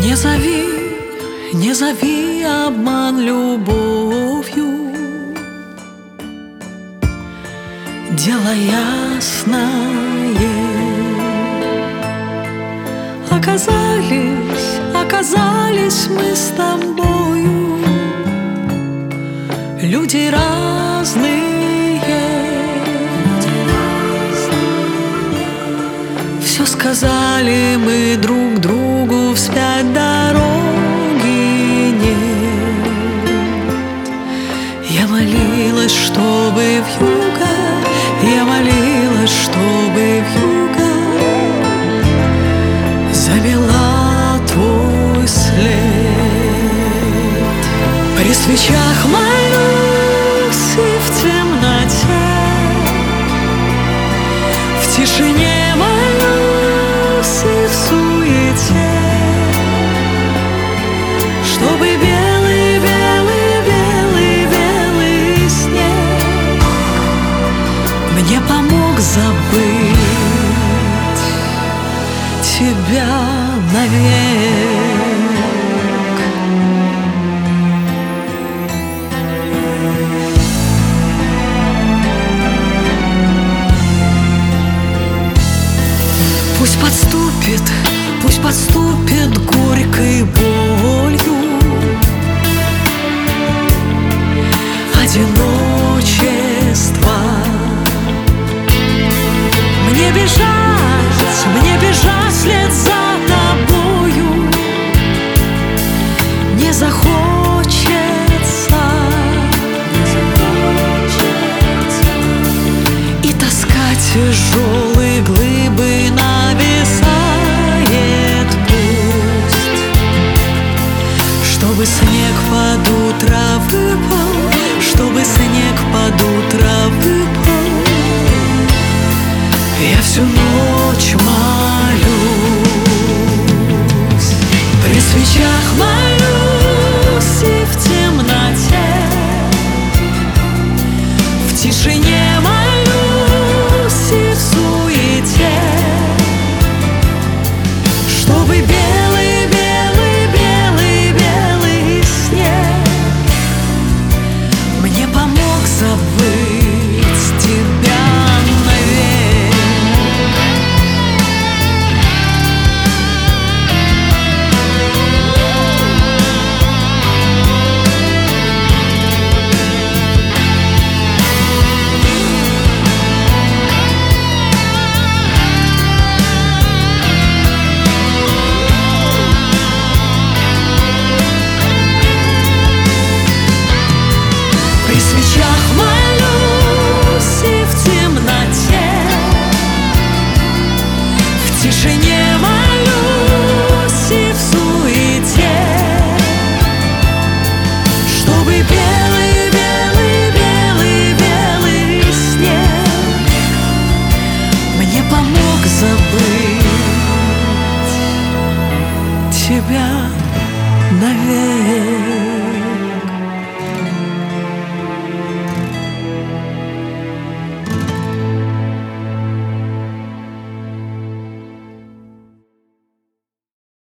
Не зови, не зови обман любовью. Дело ясное. Оказались мы с тобою люди разные. Все сказали мы друг другу, вспять дороги нет. Я молилась, чтобы вьюга, я молилась, чтобы вьюга замела твой след. При свечах молюсь и в темноте, в тишине молюсь и в суете, чтобы белый, белый, белый, белый снег мне помог забыть тебя навек. Пусть подступит горькой болью одиночество. Мне бежать вслед за тобою не захочется, и тоска тяжелой глыбы нависает пусть, чтобы снег под утро выпал, чтобы снег под утро выпал. Я всю ночь молюсь, при свечах молюсь и в темноте, в тишине молюсь и в суете, чтобы белый, белый, белый, белый снег мне помог забыть тебя навек. При свечах молюсь и в темноте, в тишине молюсь и в суете, чтобы белый, белый, белый, белый снег мне помог забыть тебя навек.